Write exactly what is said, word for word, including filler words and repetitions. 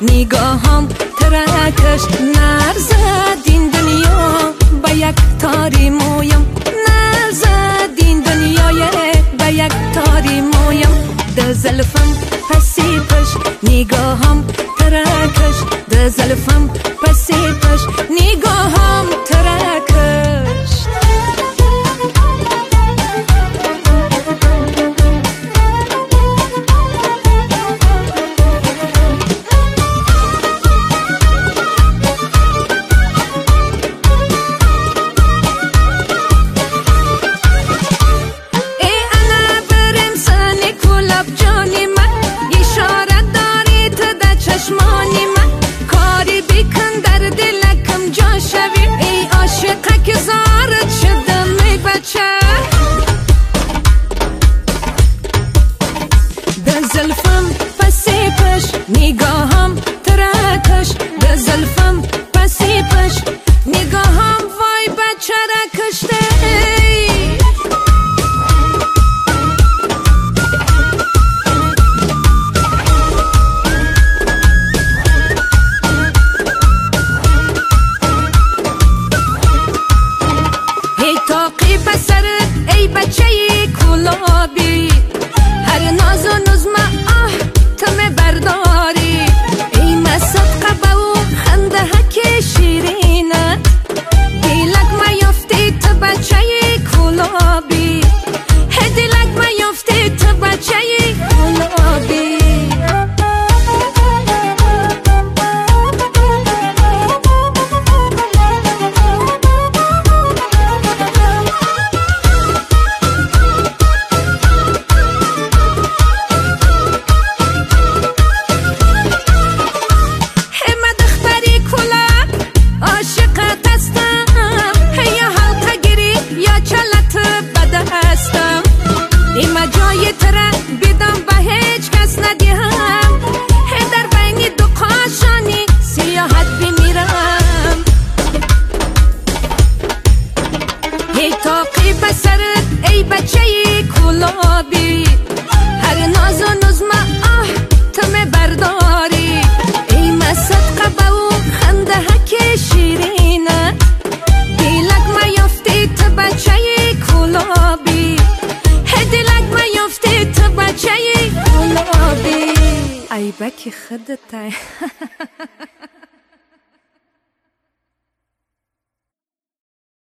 نگاهم ترکش نرزد این دنیا با یک تاری مویم نرزد این دنیای با یک تاری مویم ده زلفم پسی پش نگاهم ترکش ده زلفم پسی پش نگاهم ترکش زلفم پسی پش نگاهم ترکش ده زلفم پسی پش نگاهم وای بچه را کشته ای تاقی پسرت ای بچه کلابی هر ناز و نظم آه تم برداری ای مصدقه با او خنده هک شیرینه دیلک ما یفتی تو بچه کلابی دیلک ما یفتی تو بچه کلابی ایما جای تره بیدم به هیچ کس ندیم هی در بین دو قاشانی سیاحت بمیرم ای تاقی بسرت ای بچه کلابی هر ناز و نظم آه تم برداری ای مصدقه با او خنده هک شیرینه دیلک ما یفتی تو بچه کلابی دلک ما یفتی تو بچه گلابی ای بکی خودت